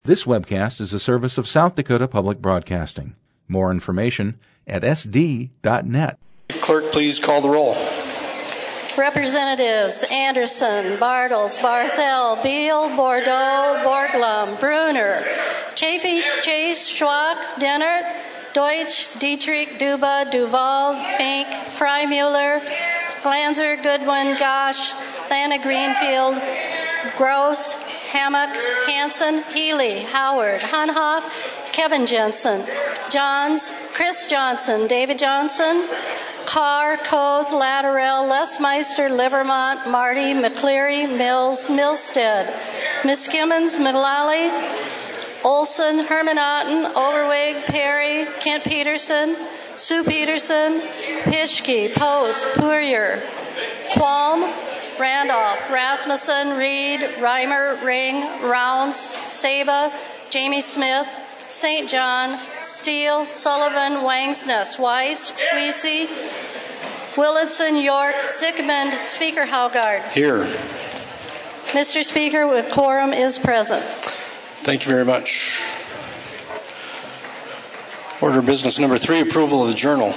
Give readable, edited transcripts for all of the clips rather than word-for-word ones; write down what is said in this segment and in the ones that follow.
This webcast is a service of South Dakota Public Broadcasting. More information at sd.net. Clerk, please call the roll. Representatives Anderson, Bartles, Barthel, Beal, Bordeaux, Borglum, Bruner, Chafee, Chase, Schwach, Dennert, Deutsch, Dietrich, Duba, Duval, Fink, Freimuller, Glanzer, Goodwin, Gosh, Lana Greenfield, Gross, Hammock, Hanson, Healy, Howard, Hunhoff, Kevin Jensen, Johns, Chris Johnson, David Johnson, Carr, Koth, Latterell, Lesmeister, Livermont, Marty, McCleary, Mills, Milstead, Miskimmons, Mullally, Olson, Herman Otten, Overweg, Perry, Kent Peterson, Sue Peterson, Pischke, Post, Puryear, Qualm, Randolph, Rasmussen, Reed, Reimer, Ring, Rounds, Saba, Jamie Smith, St. John, Steele, Sullivan, Wangsness, Weiss, Weesey, Willardson, York, Sickman, Speaker Haugard. Here. Mr. Speaker, the quorum is present. Thank you very much. Order of business number 3, approval of the journal.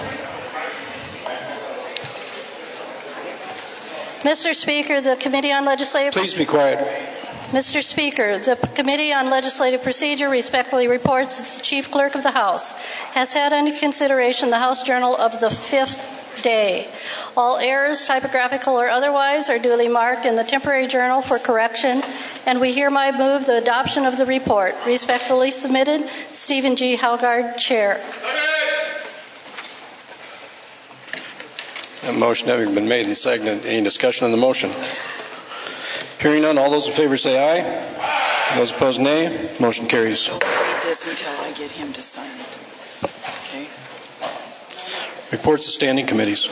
Mr. Speaker, the Committee on Legislative... Please be quiet. Mr. Speaker, the Committee on Legislative Procedure respectfully reports that the Chief Clerk of the House has had under consideration the House Journal of the 5th day. All errors, typographical or otherwise, are duly marked in the temporary journal for correction, and we hereby move the adoption of the report. Respectfully submitted, Stephen G. Haugard, Chair. That motion having been made and seconded, any discussion on the motion? Hearing none, all those in favor say aye. Aye. Those opposed, nay. Motion carries. I'll read this until I get him to sign it. Okay. Reports of standing committees.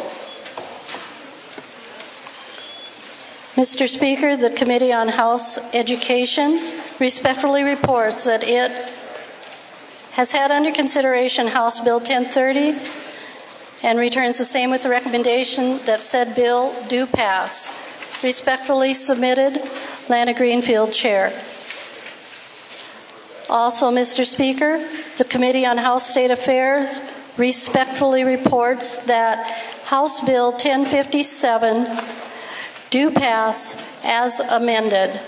Mr. Speaker, the Committee on House Education respectfully reports that it has had under consideration House Bill 1030 and returns the same with the recommendation that said bill do pass. Respectfully submitted, Lana Greenfield, Chair. Also, Mr. Speaker, the Committee on House State Affairs respectfully reports that House Bill 1057 do pass as amended.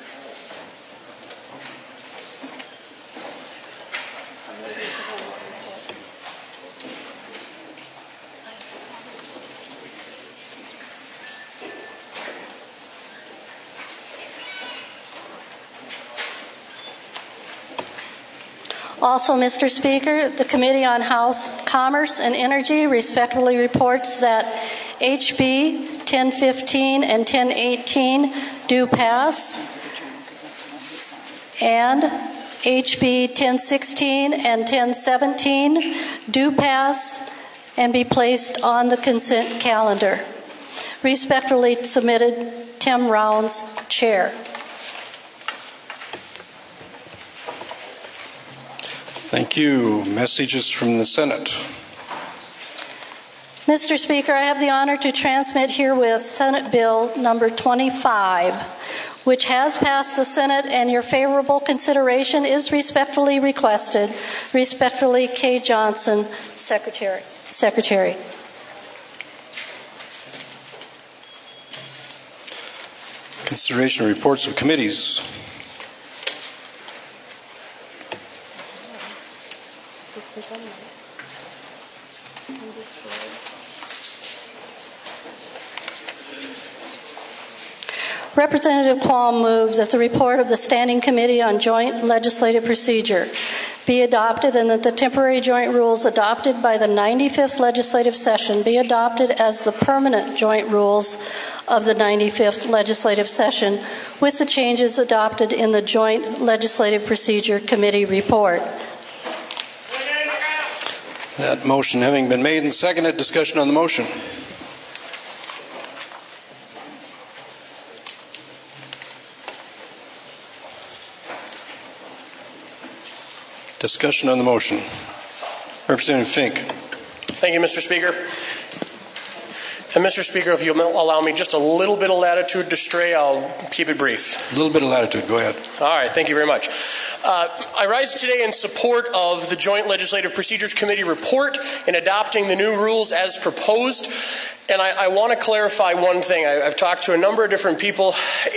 Also, Mr. Speaker, the Committee on House Commerce and Energy respectfully reports that HB 1015 and 1018 do pass, and HB 1016 and 1017 do pass and be placed on the consent calendar. Respectfully submitted, Tim Rounds, Chair. Thank you. Messages from the Senate. Mr. Speaker, I have the honor to transmit herewith Senate Bill number 25, which has passed the Senate, and your favorable consideration is respectfully requested. Respectfully, Kay Johnson, Secretary. Consideration of reports of committees. Representative Qualm moved that the report of the Standing Committee on Joint Legislative Procedure be adopted and that the temporary joint rules adopted by the 95th legislative session be adopted as the permanent joint rules of the 95th legislative session with the changes adopted in the Joint Legislative Procedure Committee report. That motion having been made and seconded, discussion on the motion. Discussion on the motion. Representative Fink. Thank you, Mr. Speaker. And Mr. Speaker, if you'll allow me just a little bit of latitude to stray, I'll keep it brief. A little bit of latitude. Go ahead. All right. Thank you very much. I rise today in support of the Joint Legislative Procedures Committee report in adopting the new rules as proposed. And I want to clarify one thing. I've talked to a number of different people.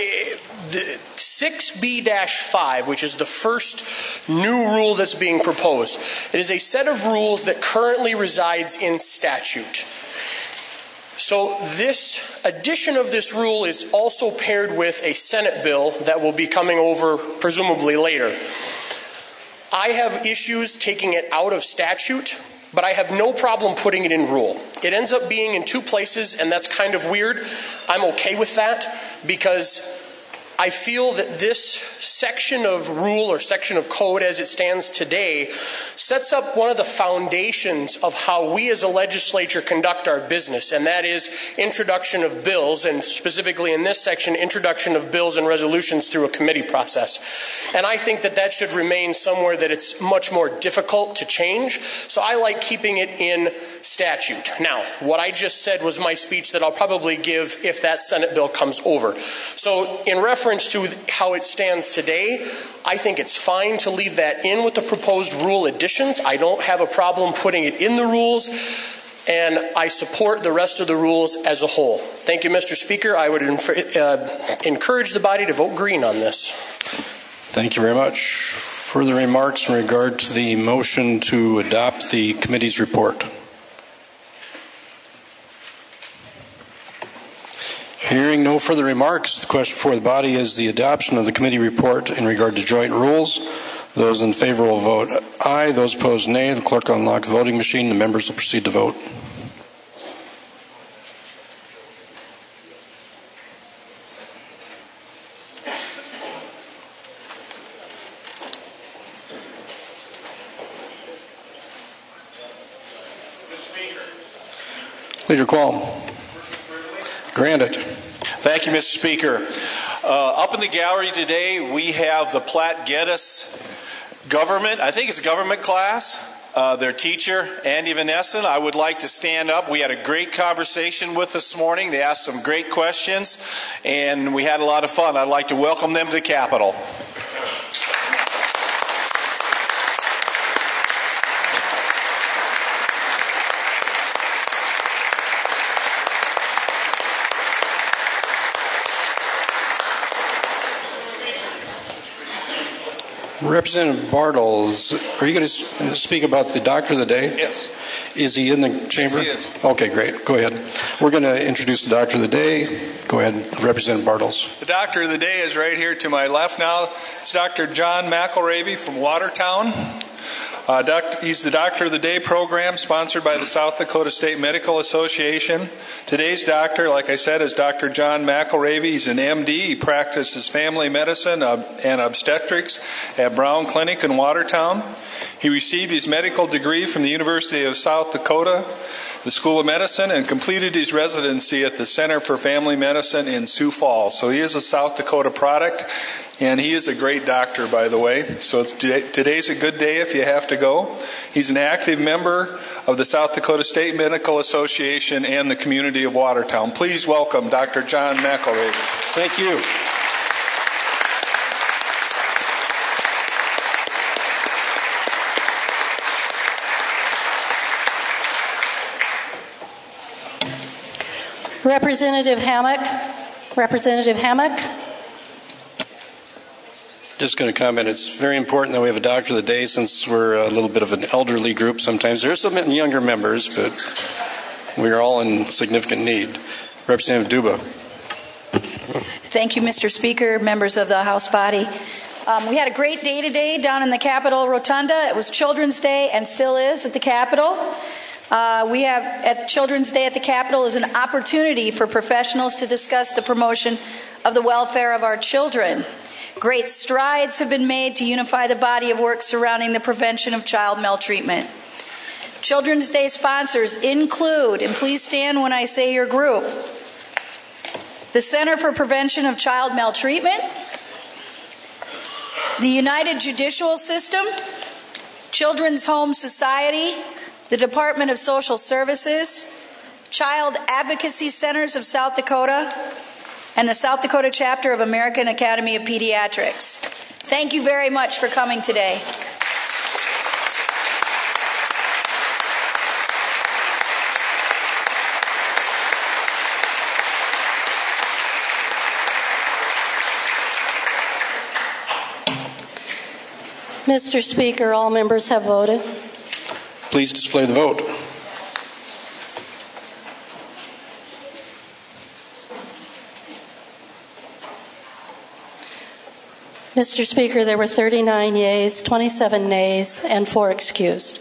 6B-5, which is the first new rule that's being proposed, it is a set of rules that currently resides in statute. So this addition of this rule is also paired with a Senate bill that will be coming over presumably later. I have issues taking it out of statute, but I have no problem putting it in rule. It ends up being in two places, and that's kind of weird. I'm okay with that because I feel that this section of rule or section of code as it stands today sets up one of the foundations of how we as a legislature conduct our business, and that is introduction of bills, and specifically in this section, introduction of bills and resolutions through a committee process. And I think that that should remain somewhere that it's much more difficult to change, so I like keeping it in statute. Now, what I just said was my speech that I'll probably give if that Senate bill comes over. So in reference to how it stands today, I think it's fine to leave that in with the proposed rule additions. I don't have a problem putting it in the rules, and I support the rest of the rules as a whole. Thank you, Mr. Speaker. I would encourage the body to vote green on this. Thank you very much. Further remarks in regard to the motion to adopt the committee's report? Hearing no further remarks, the question before the body is the adoption of the committee report in regard to joint rules. Those in favor will vote aye. Those opposed, nay. The clerk will unlock the voting machine. The members will proceed to vote. Leader Qualm. Granted. Thank you, Mr. Speaker. Up in the gallery today, we have the Platte Geddes government, I think it's government class, their teacher, Andy Van Essen. I would like to stand up. We had a great conversation with this morning. They asked some great questions, and we had a lot of fun. I'd like to welcome them to the Capitol. Representative Bartles, are you going to speak about the Doctor of the Day? Yes. Is he in the chamber? Yes, he is. Okay, great. Go ahead. We're going to introduce the Doctor of the Day. Go ahead, Representative Bartles. The Doctor of the Day is right here to my left now. It's Dr. John McElravy from Watertown. He's the Doctor of the Day program sponsored by the South Dakota State Medical Association. Today's doctor, like I said, is Dr. John McElravy. He's an MD. He practices family medicine and obstetrics at Brown Clinic in Watertown. He received his medical degree from the University of South Dakota, the School of Medicine, and completed his residency at the Center for Family Medicine in Sioux Falls. So he is a South Dakota product. And he is a great doctor, by the way. So today's a good day if you have to go. He's an active member of the South Dakota State Medical Association and the community of Watertown. Please welcome Dr. John McElravy. Thank you. Representative Hammack. Representative Hammack. Just going to comment, it's very important that we have a Doctor of the Day since we're a little bit of an elderly group sometimes. There are some younger members, but we are all in significant need. Representative Duba. Thank you, Mr. Speaker, members of the House body. We had a great day today down in the Capitol Rotunda. It was Children's Day and still is at the Capitol. We have at Children's Day at the Capitol is an opportunity for professionals to discuss the promotion of the welfare of our children. Great strides have been made to unify the body of work surrounding the prevention of child maltreatment. Children's Day sponsors include, and please stand when I say your group, the Center for Prevention of Child Maltreatment, the United Judicial System, Children's Home Society, the Department of Social Services, Child Advocacy Centers of South Dakota, and the South Dakota chapter of American Academy of Pediatrics. Thank you very much for coming today. Mr. Speaker, all members have voted. Please display the vote. Mr. Speaker, there were 39 yeas, 27 nays, and 4 excused.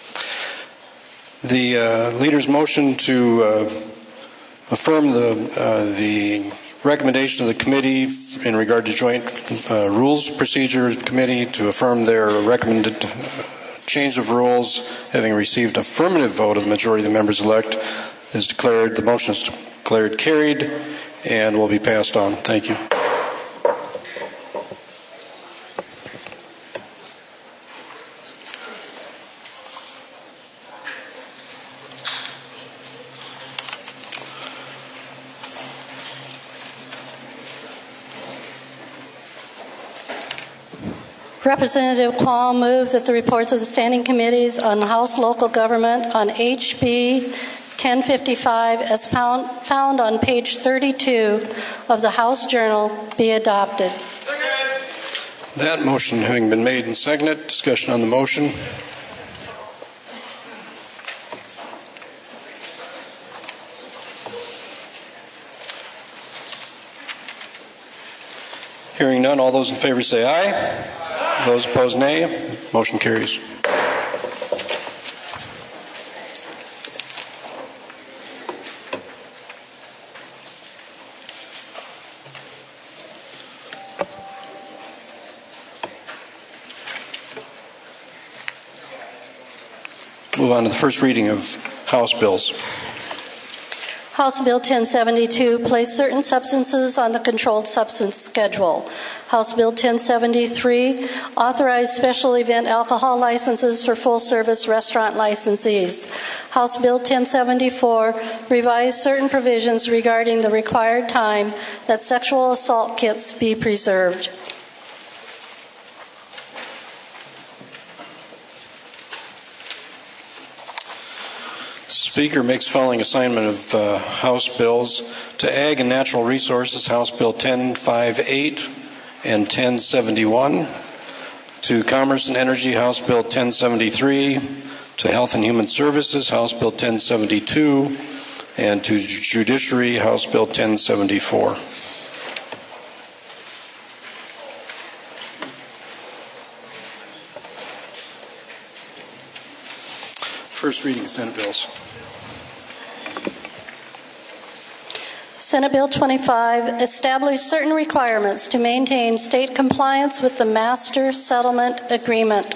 The leader's motion to affirm the recommendation of the committee in regard to Joint Rules Procedure Committee to affirm their recommended change of rules, having received affirmative vote of the majority of the members elect, is declared. The motion is declared carried and will be passed on. Thank you. Representative Quam moved that the reports of the standing committees on House local government on HB 1055 as found on page 32 of the House Journal be adopted. That motion having been made and seconded, discussion on the motion. Hearing none, all those in favor say aye. Those opposed, nay. Motion carries. Move on to the first reading of House bills. House Bill 1072 placed certain substances on the controlled substance schedule. House Bill 1073 authorized special event alcohol licenses for full-service restaurant licensees. House Bill 1074 revised certain provisions regarding the required time that sexual assault kits be preserved. Speaker makes following assignment of House bills to Ag and Natural Resources, House Bill 1058 and 1071, to Commerce and Energy, House Bill 1073, to Health and Human Services, House Bill 1072, and to Judiciary, House Bill 1074. First reading of Senate bills. Senate Bill 25 established certain requirements to maintain state compliance with the Master Settlement Agreement.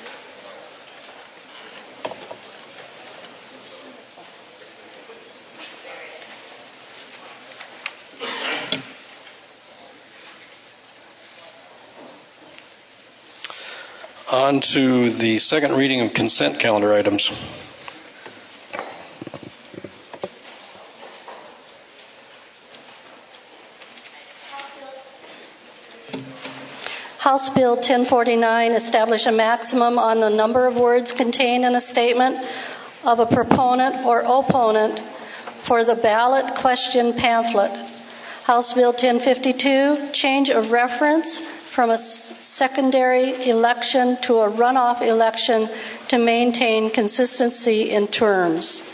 On to the second reading of consent calendar items. House Bill 1049 established a maximum on the number of words contained in a statement of a proponent or opponent for the ballot question pamphlet. House Bill 1052, change of reference from a secondary election to a runoff election to maintain consistency in terms.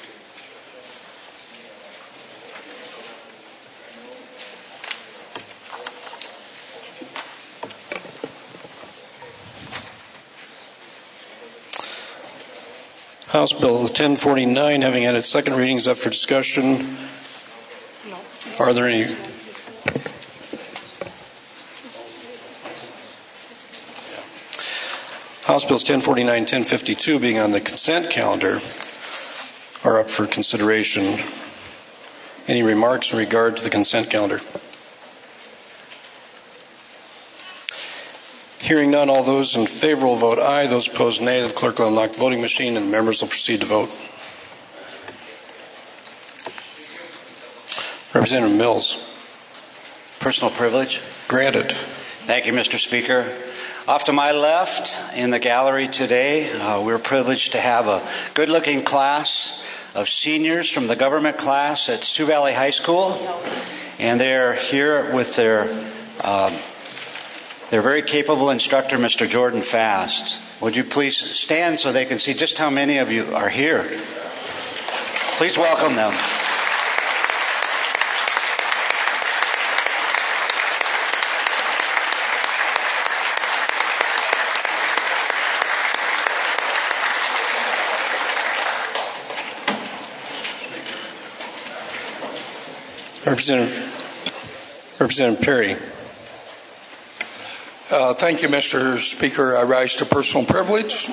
House Bill 1049, having had its second reading, is up for discussion. Are there any? House Bills 1049, 1052 being on the consent calendar are up for consideration. Any remarks in regard to the consent calendar? Hearing none, all those in favor will vote aye. Those opposed, nay. The clerk will unlock the voting machine and the members will proceed to vote. Representative Mills. Personal privilege. Granted. Thank you, Mr. Speaker. Off to my left in the gallery today, we're privileged to have a good-looking class of seniors from the government class at Sioux Valley High School. And they're here with their very capable instructor, Mr. Jordan Fast. Would you please stand so they can see just how many of you are here? Please welcome them. Representative Perry. Thank you, Mr. Speaker. I rise to personal privilege.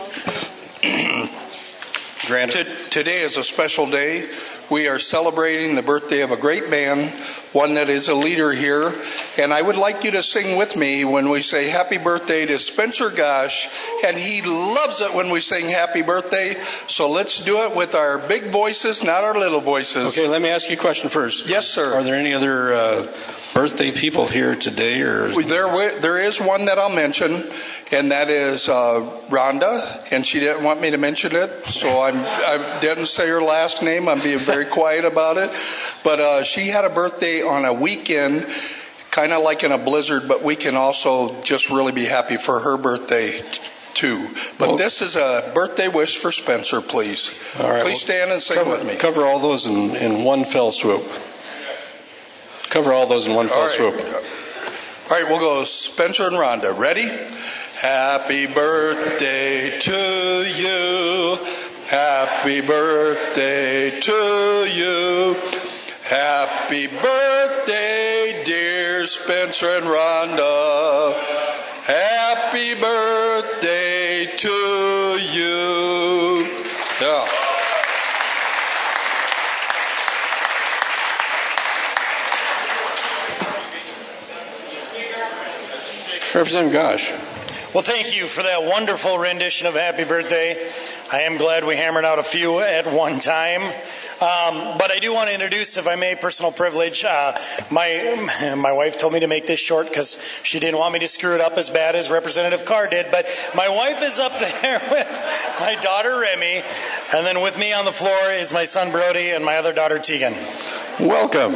Granted. Today is a special day. We are celebrating the birthday of a great man, one that is a leader here. And I would like you to sing with me when we say happy birthday to Spencer Gosh. And he loves it when we sing happy birthday. So let's do it with our big voices, not our little voices. Okay, let me ask you a question first. Yes, sir. Are there any other birthday people here today? Or There is one that I'll mention, and that is Rhonda, and she didn't want me to mention it, so I didn't say her last name. I'm being very quiet about it. But she had a birthday on a weekend, kind of like in a blizzard, but we can also just really be happy for her birthday too. But this is a birthday wish for Spencer, please. All right, please stand and sing with me. Cover all those in one fell swoop. Cover all those in one fell swoop. All right, we'll go Spencer and Rhonda. Ready? Happy birthday to you. Happy birthday to you. Happy birthday, dear Spencer and Rhonda. Happy birthday to you. Yeah. Representative Gosh. Well, thank you for that wonderful rendition of Happy Birthday. I am glad we hammered out a few at one time. But I do want to introduce, if I may, personal privilege. My wife told me to make this short because she didn't want me to screw it up as bad as Representative Carr did. But my wife is up there with my daughter, Remy. And then with me on the floor is my son, Brody, and my other daughter, Tegan. Welcome.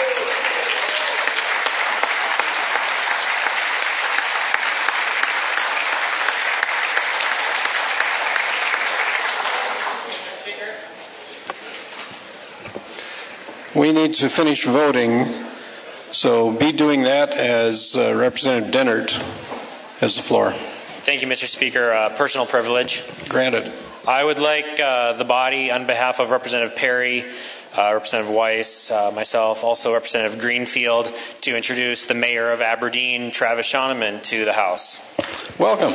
We need to finish voting, so be doing that as Representative Dennert has the floor. Thank you, Mr. Speaker. Personal privilege. Granted. I would like the body, on behalf of Representative Perry, Representative Weiss, myself, also Representative Greenfield, to introduce the Mayor of Aberdeen, Travis Shoneman, to the House. Welcome.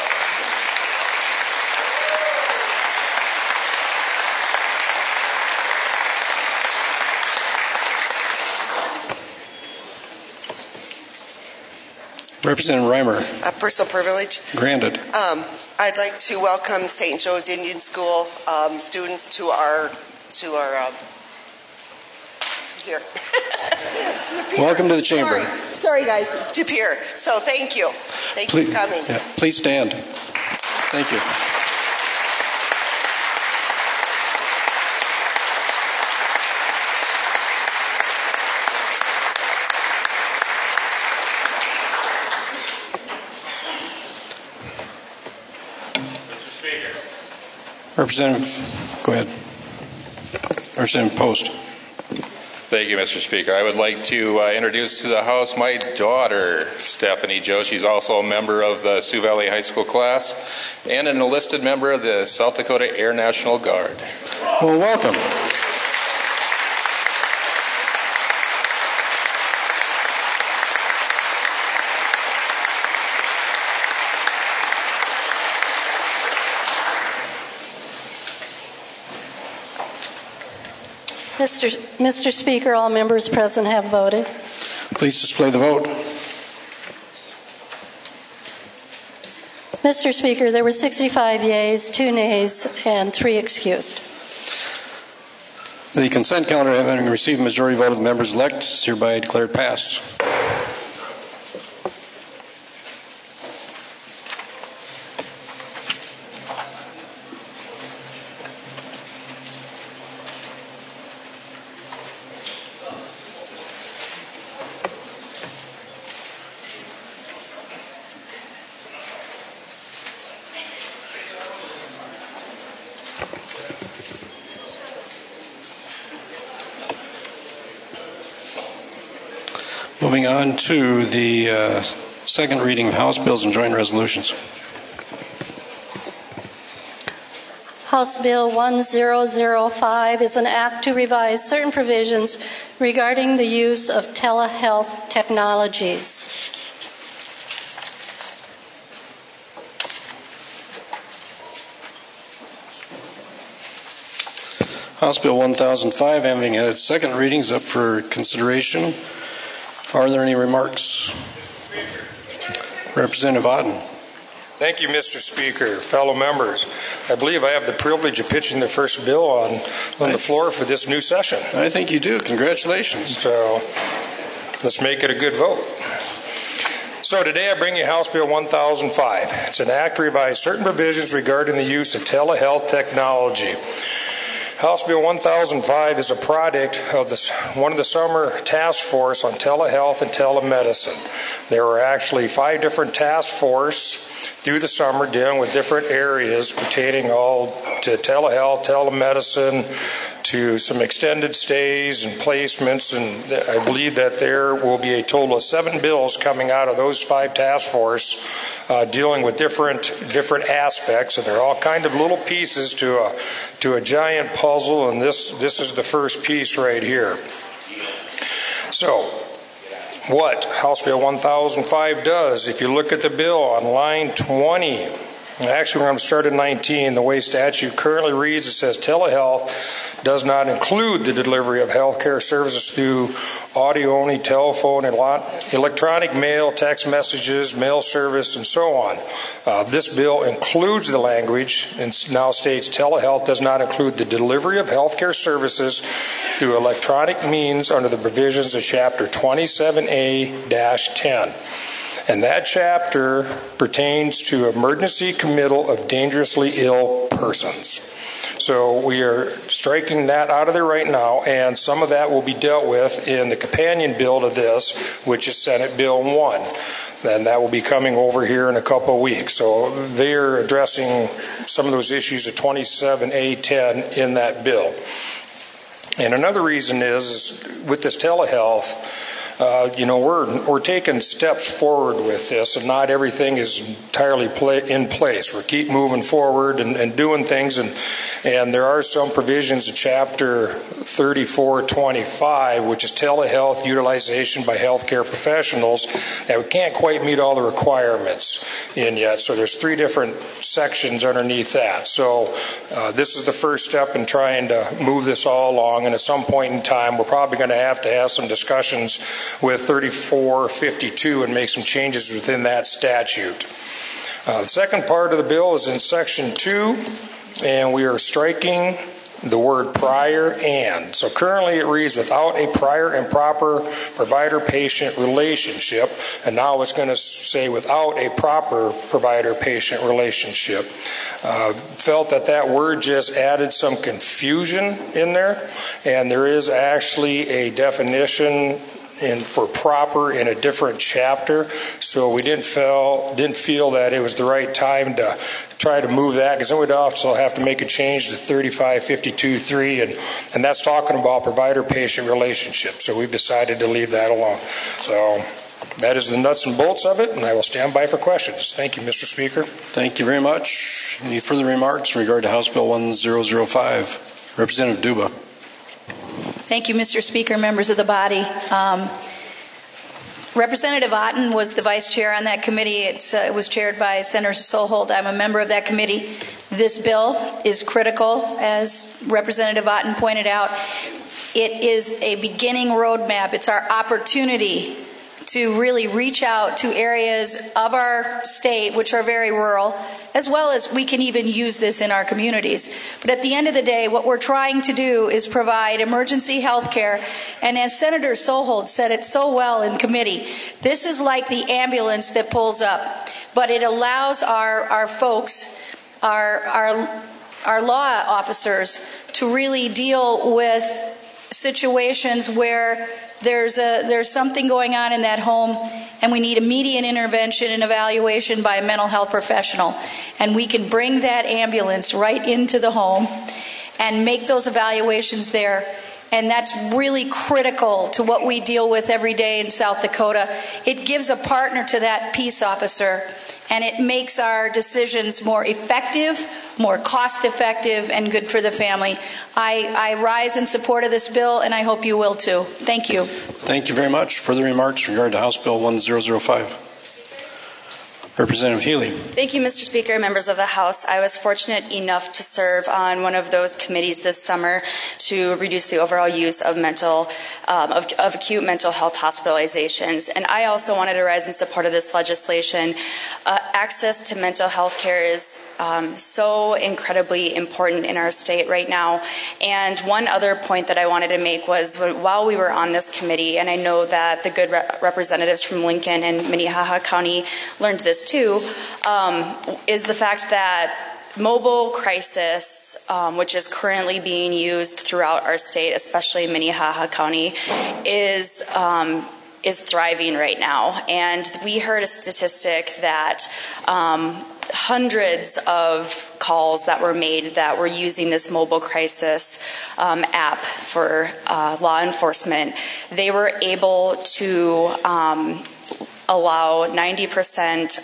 Representative Reimer. Personal privilege. Granted. I'd like to welcome St. Joe's Indian School students to here. Welcome to the chamber. Sorry guys, to Pierre. So thank you. Thank you for coming. Yeah, please stand. Thank you. Representative, go ahead. Representative Post. Thank you, Mr. Speaker. I would like to introduce to the House my daughter, Stephanie Joe. She's also a member of the Sioux Valley High School class and an enlisted member of the South Dakota Air National Guard. Well, welcome. Mr. Speaker, all members present have voted. Please display the vote. Mr. Speaker, there were 65 yeas, 2 nays, and 3 excused. The consent calendar, having received a majority vote of the members elect, is hereby declared passed. Moving on to the second reading of House bills and joint resolutions. House Bill 1005 is an act to revise certain provisions regarding the use of telehealth technologies. House Bill 1005, having had its second readings up for consideration. Are there any remarks? Representative Otten. Thank you, Mr. Speaker. Fellow members, I believe I have the privilege of pitching the first bill on the floor for this new session. I think you do. Congratulations. So let's make it a good vote. So today I bring you House Bill 1005. It's an act to revise certain provisions regarding the use of telehealth technology. House Bill 1005 is a product of one of the summer task force on telehealth and telemedicine. There were actually 5 different task forces through the summer dealing with different areas pertaining all to telehealth, telemedicine, to some extended stays and placements, and I believe that there will be a total of 7 bills coming out of those 5 task force dealing with different aspects, and they're all kind of little pieces to a giant puzzle, and this is the first piece right here. So, what House Bill 1005 does, if you look at the bill on line 20, actually we're going to start at 19, the way statute currently reads, it says telehealth does not include the delivery of healthcare services through audio-only telephone, electronic mail, text messages, mail service, and so on. This bill includes the language and now states telehealth does not include the delivery of healthcare services through electronic means under the provisions of Chapter 27A-10. And that chapter pertains to emergency committal of dangerously ill persons. So we are striking that out of there right now, and some of that will be dealt with in the companion bill to this, which is Senate Bill 1. And that will be coming over here in a couple of weeks. So they're addressing some of those issues of 27A10 in that bill. And another reason is with this telehealth, we're taking steps forward with this, and not everything is entirely in place. We keep moving forward and doing things, and there are some provisions of Chapter 3425, which is telehealth utilization by healthcare professionals, that we can't quite meet all the requirements in yet. So there's 3 different sections underneath that. So this is the first step in trying to move this all along, and at some point in time, we're probably going to have some discussions with 3452 and make some changes within that statute. The second part of the bill is in Section 2, and we are striking the word prior and. So currently it reads without a prior and proper provider-patient relationship, and now it's going to say without a proper provider-patient relationship. Felt that word just added some confusion in there, and there is actually a definition for proper in a different chapter, so we didn't feel that it was the right time to try to move that, because then we'd also have to make a change to 3552.3, and that's talking about provider-patient relationship, so we've decided to leave that alone. So that is the nuts and bolts of it, and I will stand by for questions. Thank you, Mr. Speaker. Thank you very much. Any further remarks in regard to House Bill 1005? Representative Duba. Thank you, Mr. Speaker, members of the body. Representative Otten was the vice chair on that committee. It was chaired by Senator Soholt. I'm a member of that committee. This bill is critical, as Representative Otten pointed out. It is a beginning roadmap. It's our opportunity to really reach out to areas of our state which are very rural, as well as we can even use this in our communities. But at the end of the day, what we're trying to do is provide emergency health care. And as Senator Sohold said it so well in committee, this is like the ambulance that pulls up, but it allows our folks, our law officers, to really deal with situations where there's something going on in that home and we need immediate intervention and evaluation by a mental health professional. And we can bring that ambulance right into the home and make those evaluations there. And that's really critical to what we deal with every day in South Dakota. It gives a partner to that peace officer, and it makes our decisions more effective, more cost-effective, and good for the family. I rise in support of this bill, and I hope you will too. Thank you. Thank you very much. Further remarks regarding to House Bill 1005. Representative Healy. Thank you, Mr. Speaker, members of the House. I was fortunate enough to serve on one of those committees this summer to reduce the overall use of acute mental health hospitalizations. And I also wanted to rise in support of this legislation. Access to mental health care is so incredibly important in our state right now. And one other point that I wanted to make was while we were on this committee, and I know that the good representatives from Lincoln and Minnehaha County learned this too, is the fact that mobile crisis, which is currently being used throughout our state, especially Minnehaha County, is thriving right now. And we heard a statistic that hundreds of calls that were made that were using this mobile crisis app for law enforcement, they were able to allow 90%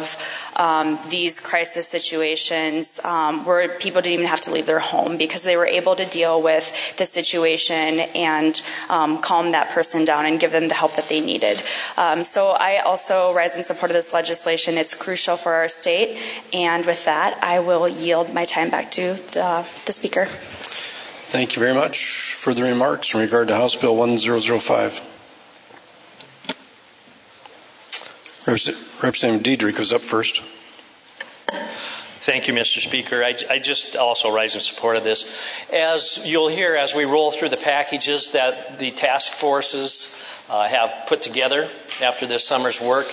of these crisis situations where people didn't even have to leave their home because they were able to deal with the situation and calm that person down and give them the help that they needed. So I also rise in support of this legislation. It's crucial for our state. And with that, I will yield my time back to the Speaker. Thank you very much. Further remarks in regard to House Bill 1005. Representative Diedrich was up first. Thank you, Mr. Speaker. I just also rise in support of this. As you'll hear as we roll through the packages that the task forces have put together after this summer's work,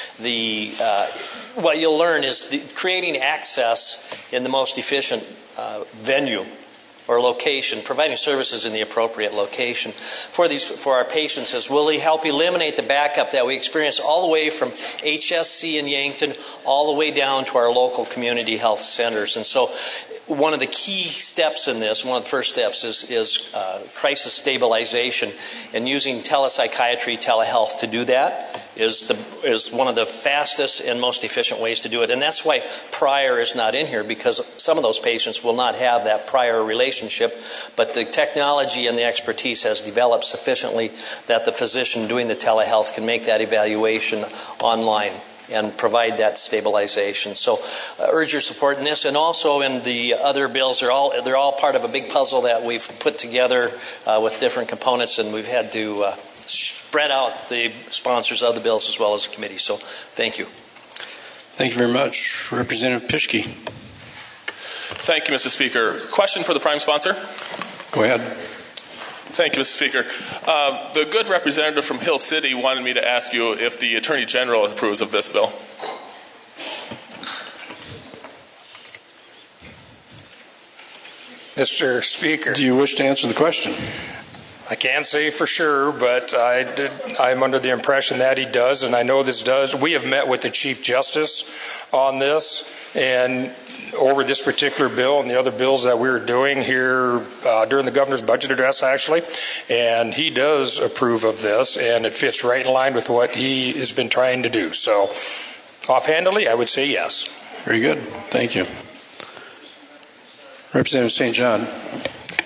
what you'll learn is creating access in the most efficient venue or location, providing services in the appropriate location for our patients as will help eliminate the backup that we experience all the way from HSC in Yankton all the way down to our local community health centers. And so one of the key steps in this, one of the first steps is crisis stabilization, and using telepsychiatry, telehealth to do that is one of the fastest and most efficient ways to do it. And that's why prior is not in here, because some of those patients will not have that prior relationship, but the technology and the expertise has developed sufficiently that the physician doing the telehealth can make that evaluation online and provide that stabilization. So urge your support in this, and also in the other bills. They're all part of a big puzzle that we've put together with different components, and we've had to spread out the sponsors of the bills as well as the committee. So thank you. Thank you very much. Representative Pischke. Thank you, Mr. Speaker. Question for the prime sponsor. Go ahead. Thank you, Mr. Speaker. The good representative from Hill City wanted me to ask you if the Attorney General approves of this bill. Mr. Speaker. Do you wish to answer the question? I can't say for sure, but I'm under the impression that he does, and I know this does. We have met with the Chief Justice on this, and over this particular bill and the other bills that we're doing here during the governor's budget address, actually, and he does approve of this, and it fits right in line with what he has been trying to do. So, offhandedly, I would say yes. Very good. Thank you. Representative St. John.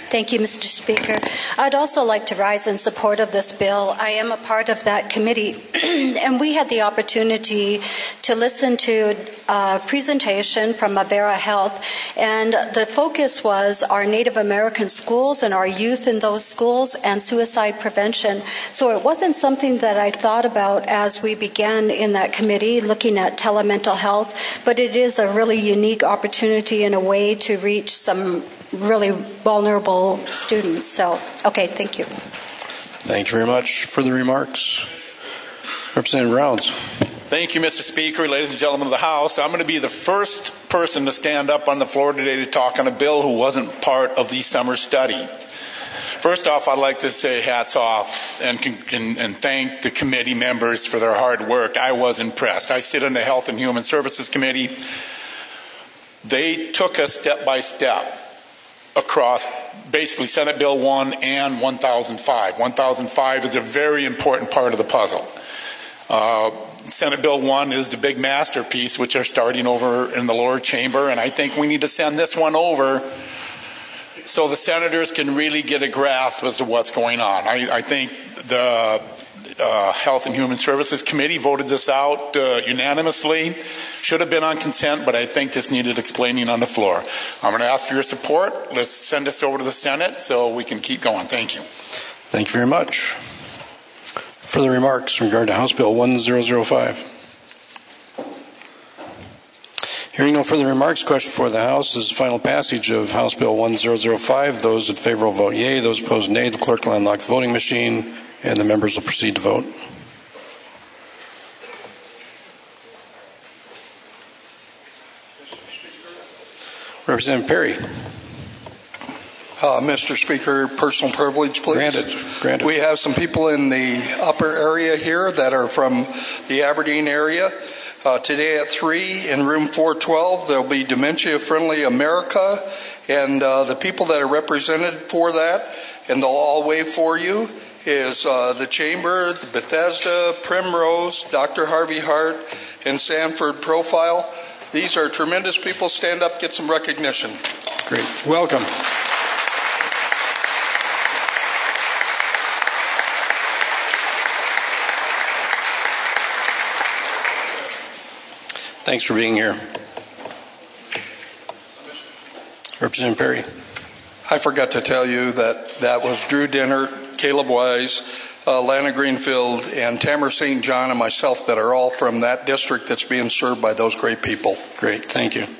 Thank you, Mr. Speaker. I'd also like to rise in support of this bill. I am a part of that committee, and we had the opportunity to listen to a presentation from Avera Health, and the focus was our Native American schools and our youth in those schools and suicide prevention. So it wasn't something that I thought about as we began in that committee looking at telemental health, but it is a really unique opportunity in a way to reach some really vulnerable students. So, okay, thank you. Thank you very much. Further remarks? Representative Rounds. Thank you, Mr. Speaker. Ladies and gentlemen of the House, I'm going to be the first person to stand up on the floor today to talk on a bill who wasn't part of the summer study. First off, I'd like to say hats off and thank the committee members for their hard work. I was impressed. I sit on the Health and Human Services Committee. They took us step by step across basically Senate Bill 1 and 1005. 1005 is a very important part of the puzzle. Senate Bill 1 is the big masterpiece, which are starting over in the lower chamber, and I think we need to send this one over so the senators can really get a grasp as to what's going on. I think the Health and Human Services Committee voted this out unanimously. Should have been on consent, but I think this needed explaining on the floor. I'm going to ask for your support. Let's send this over to the Senate so we can keep going. Thank you. Thank you very much. Further remarks in regard to House Bill 1005? Hearing no further remarks, question for the House is final passage of House Bill 1005. Those in favor will vote yea. Those opposed nay. The clerk will unlock the voting machine, and the members will proceed to vote. Representative Perry. Mr. Speaker, personal privilege, please. Granted. We have some people in the upper area here that are from the Aberdeen area. Today at 3 in room 412, there'll be Dementia Friendly America, and the people that are represented for that, and they'll all wave for you, is the Chamber, the Bethesda, Primrose, Dr. Harvey Hart, and Sanford Profile. These are tremendous people. Stand up, get some recognition. Great. Welcome. Thanks for being here. Representative Perry. I forgot to tell you that was Drew Dinner, Caleb Wise, Lana Greenfield, and Tamara St. John and myself that are all from that district that's being served by those great people. Great, thank you.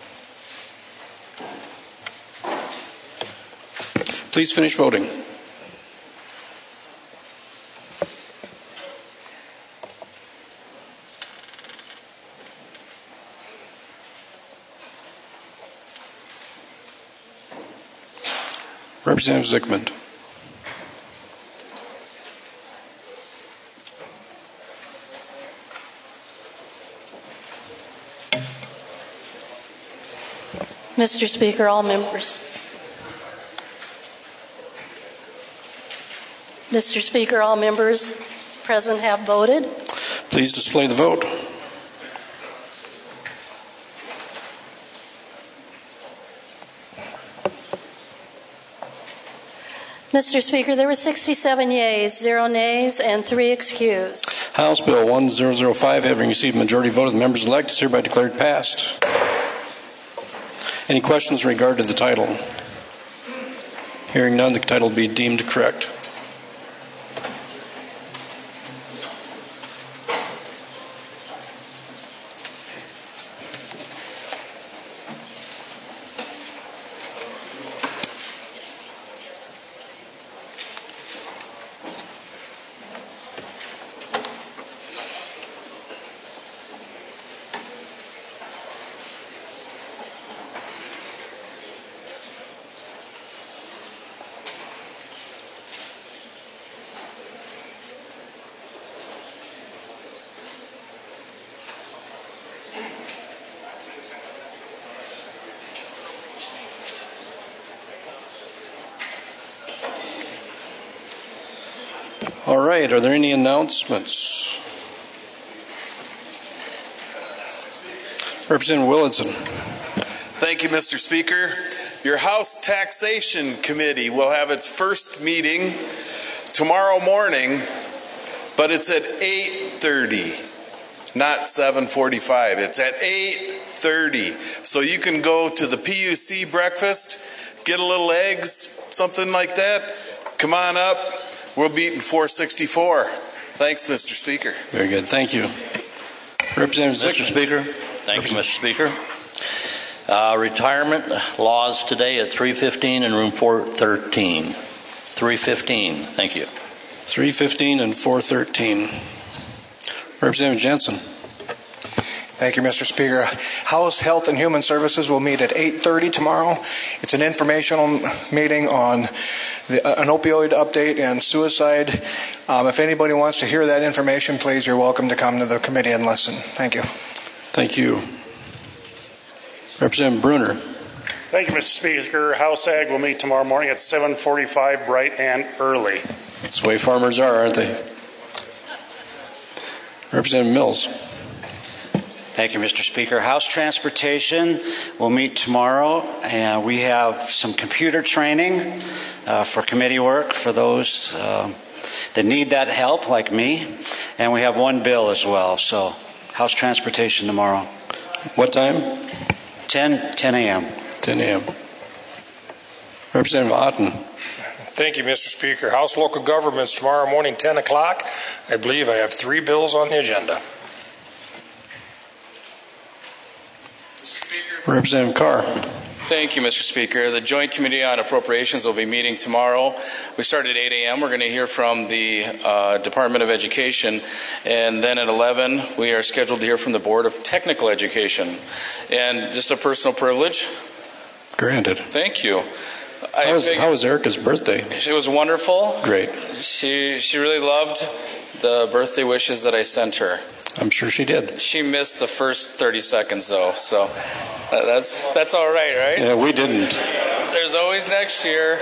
Please finish voting. Representative Zickman. Mr. Speaker, all members. Mr. Speaker, all members present have voted. Please display the vote. Mr. Speaker, there were 67 yeas, 0 nays, and 3 excused. House Bill 1005, having received a majority vote of the members elect, is hereby declared passed. Any questions in regard to the title? Hearing none, the title will be deemed correct. All right, are there any announcements? Representative Willardson. Thank you, Mr. Speaker. Your House Taxation Committee will have its first meeting tomorrow morning, but it's at 8:30, not 7:45. It's at 8:30. So you can go to the PUC breakfast, get a little eggs, something like that. Come on up. We'll be eating 464. Thanks, Mr. Speaker. Very good. Thank you. Representative Mr. Speaker. Thank you, Mr. Speaker. Retirement laws today at 3:15 in room 413. 3:15. Thank you. 3:15 and 413. Representative Jensen. Thank you, Mr. Speaker. House Health and Human Services will meet at 8:30 tomorrow. It's an informational meeting on an opioid update and suicide. If anybody wants to hear that information, please, you're welcome to come to the committee and listen. Thank you. Thank you. Representative Bruner. Thank you, Mr. Speaker. House Ag will meet tomorrow morning at 7:45, bright and early. That's the way farmers are, aren't they? Representative Mills. Thank you, Mr. Speaker. House Transportation will meet tomorrow, and we have some computer training for committee work for those that need that help, like me. And we have one bill as well. So, House Transportation tomorrow. What time? 10 a.m. 10 a.m. Representative Otten. Thank you, Mr. Speaker. House Local Governments tomorrow morning, 10 o'clock. I believe I have 3 bills on the agenda. Representative Carr. Thank you, Mr. Speaker. The Joint Committee on Appropriations will be meeting tomorrow. We start at 8 a.m. We're going to hear from the Department of Education. And then at 11, we are scheduled to hear from the Board of Technical Education. And just a personal privilege. Granted. Thank you. How was Erica's birthday? It was wonderful. Great. She really loved the birthday wishes that I sent her. I'm sure she did. She missed the first 30 seconds, though, so that's all right, right? Yeah, we didn't. There's always next year.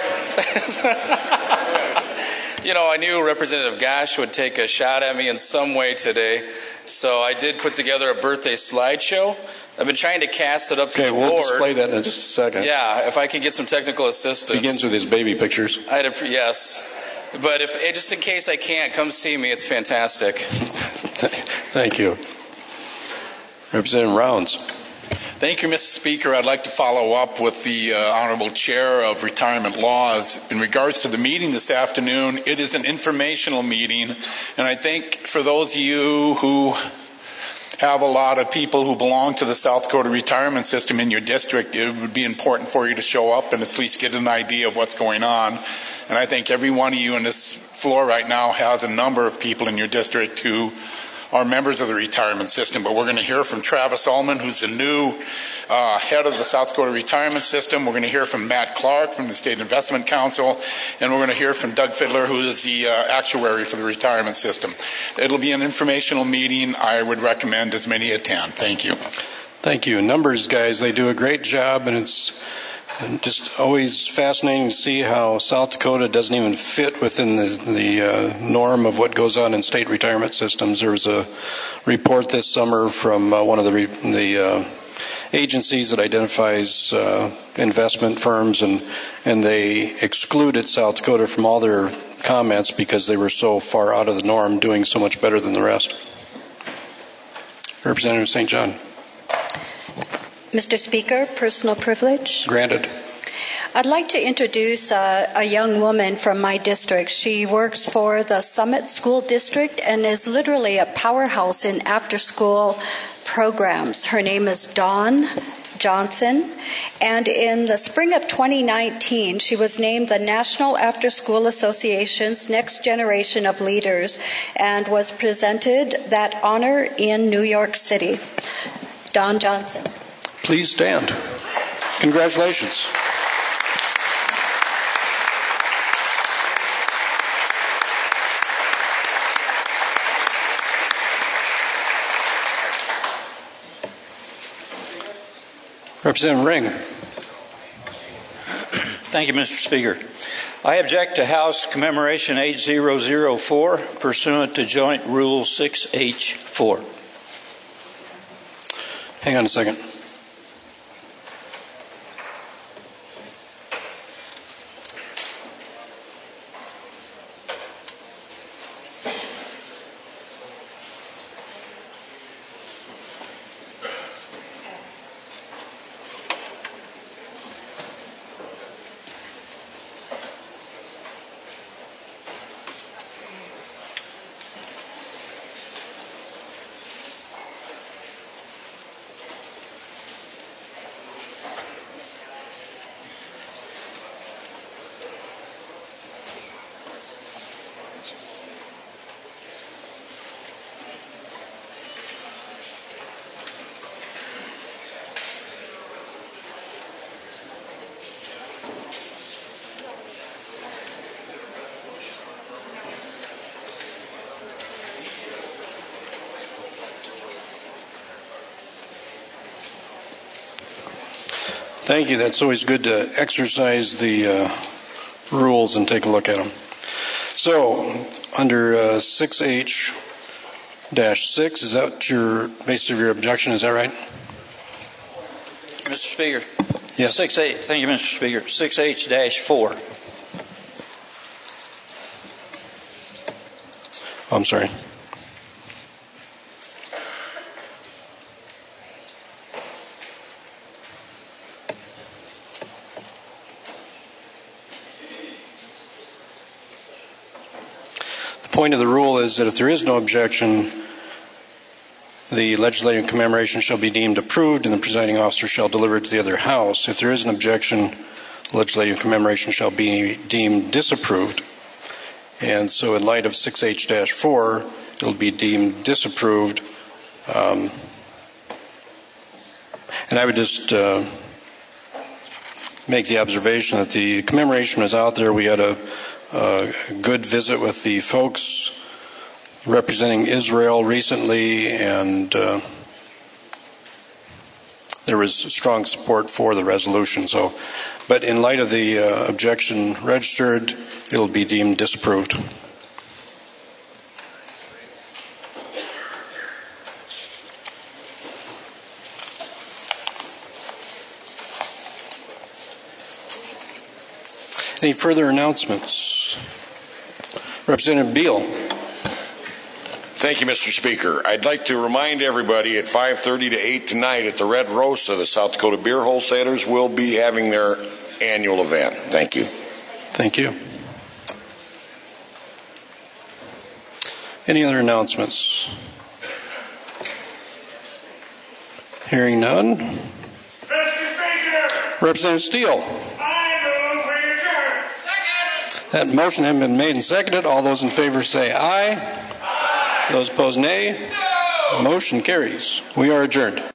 You know, I knew Representative Gash would take a shot at me in some way today, so I did put together a birthday slideshow. I've been trying to cast it up to the board. Okay, we'll display that in just a second. Yeah, if I can get some technical assistance. Begins with his baby pictures. Yes. But if just in case I can't, come see me. It's fantastic. Thank you. Representative Rounds. Thank you, Mr. Speaker. I'd like to follow up with the Honorable Chair of Retirement Laws. In regards to the meeting this afternoon, it is an informational meeting, and I think for those of you who have a lot of people who belong to the South Dakota retirement system in your district, it would be important for you to show up and at least get an idea of what's going on. And I think every one of you on this floor right now has a number of people in your district who are members of the retirement system. But we're going to hear from Travis Ullman, who's the new head of the South Dakota retirement system. We're going to hear from Matt Clark from the State Investment Council. And we're going to hear from Doug Fiddler, who is the actuary for the retirement system. It'll be an informational meeting. I would recommend as many attend. Thank you. Thank you. Numbers guys, they do a great job, and it's just always fascinating to see how South Dakota doesn't even fit within the norm of what goes on in state retirement systems. There was a report this summer from one of the agencies that identifies investment firms, and they excluded South Dakota from all their comments because they were so far out of the norm, doing so much better than the rest. Representative St. John. Mr. Speaker, personal privilege. Granted. I'd like to introduce a young woman from my district. She works for the Summit School District and is literally a powerhouse in after-school programs. Her name is Dawn Johnson, and in the spring of 2019, she was named the National After School Association's Next Generation of Leaders and was presented that honor in New York City. Dawn Johnson. Please stand. Congratulations. Representative Ring. Thank you, Mr. Speaker. I object to House Commemoration 8004 pursuant to Joint Rule 6H4. Hang on a second. Thank you. That's always good to exercise the rules and take a look at them. So, under 6H-6, is that your basis of your objection? Is that right? Mr. Speaker. Yes. 6H. Thank you, Mr. Speaker. 6H-4. Oh, I'm sorry. The point of the rule is that if there is no objection, the legislative commemoration shall be deemed approved and the presiding officer shall deliver it to the other house. If there is an objection, legislative commemoration shall be deemed disapproved. And so in light of 6H-4, it'll be deemed disapproved. And I would just make the observation that the commemoration was out there. We had a good visit with the folks representing Israel recently, and there was strong support for the resolution. So, but in light of the objection registered, it'll be deemed disapproved. Any further announcements? Representative Beal. Thank you, Mr. Speaker. I'd like to remind everybody at 5:30 to 8 tonight at the Red Rosa, the South Dakota Beer Wholesalers will be having their annual event. Thank you. Thank you. Any other announcements? Hearing none. Mr. Speaker. Representative Steele. That motion has been made and seconded. All those in favor say aye. Aye. Those opposed, nay. No. Motion carries. We are adjourned.